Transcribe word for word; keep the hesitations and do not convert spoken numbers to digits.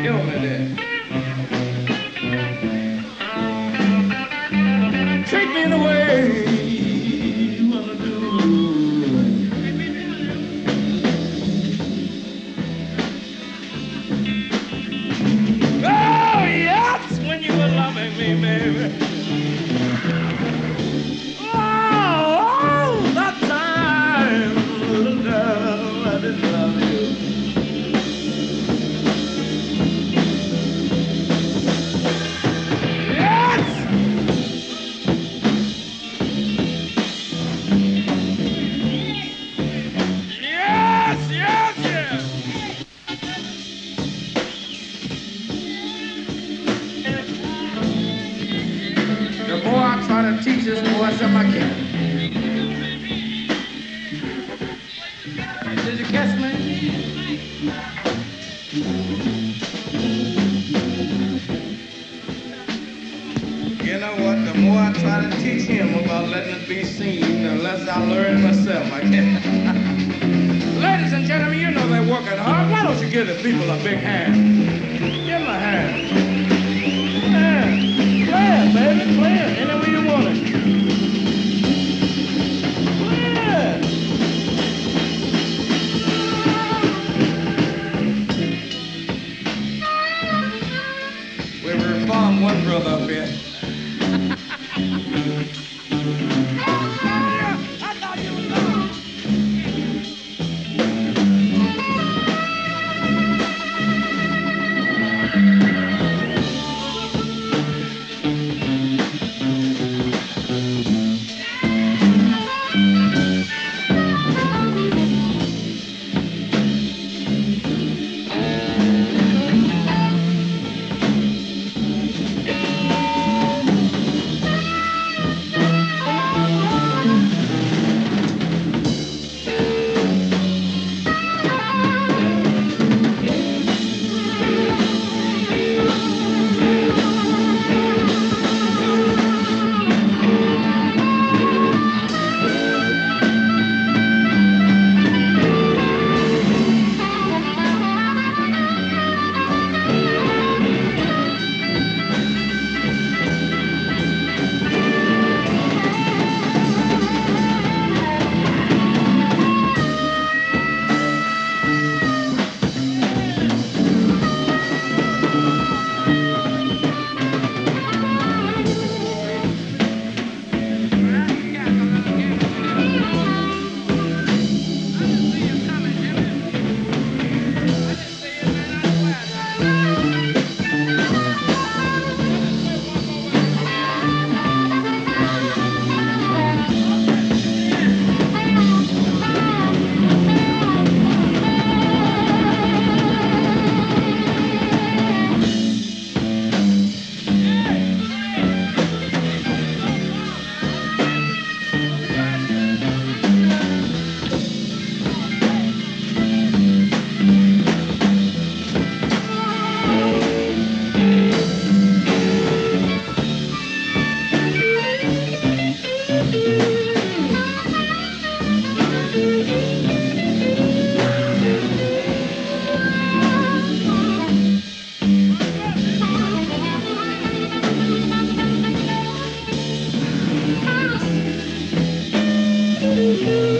Kill me there. Take me in the way you wanna do. Oh, yes, when you were loving me, baby. Oh, that time, little girl, I did love you. Teach this boy something I can. Did you catch me? You know what? The more I try to teach him about letting it be seen, the less I learn myself. I can. Ladies and gentlemen, you know they're working hard. Why don't you give the people a big hand? Give them a hand. Yeah. Play it, baby. Play it any way you want it. One brother up here. Thank you.